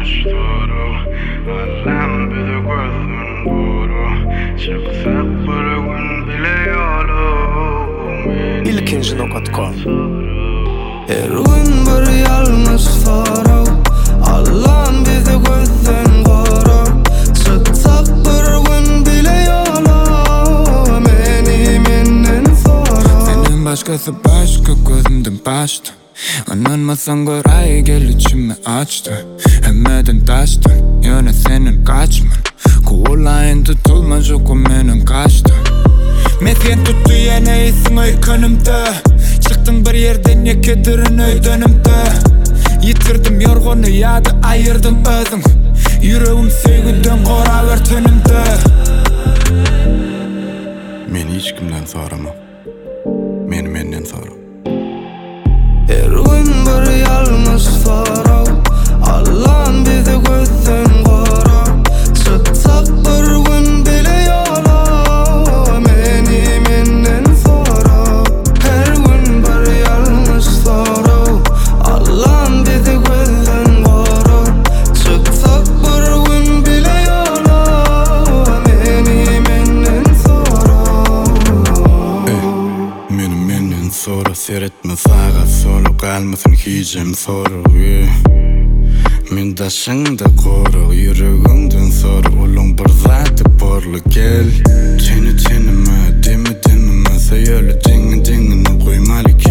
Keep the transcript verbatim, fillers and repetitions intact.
ilkinci nokta com Erwin bir yalnız fara Allah'ın bizi gözden kara Çıksak bir gün bile yola Meni menden sonra Senin başkası başka gözümden başta Anılmasan koray gel içimi açtı Hemmeden taştın yöne senin kaçman Kuğulayın tutulmaz oku menin kaçtı Mesken tuttu yine isin öykünümde Çıktın bir yerden yekedirin öydönümde Yitirdim yorgunu yadı ayırdım özüm Yüreğim sevgiden koraver tönümde Meni hiç kimden soramam. Meni menden soram. Erwin bir yalnız fara Allah'ın bizi gözden kara Çıksak bir gün bile yola Meni menden sonra Her gün bir yalnız fara Allah'ın bizi gözden kara Çıksak bir gün bile yola Meni menden sonra Ey, meni menden sonra seyretme sağa solu kalmasın hicim soru yeah. Men daşında koru yüreğinden soru Ulun bir zatı borlu gel Çeni çenime demi demime Sayöle cengin cengini koymalı ki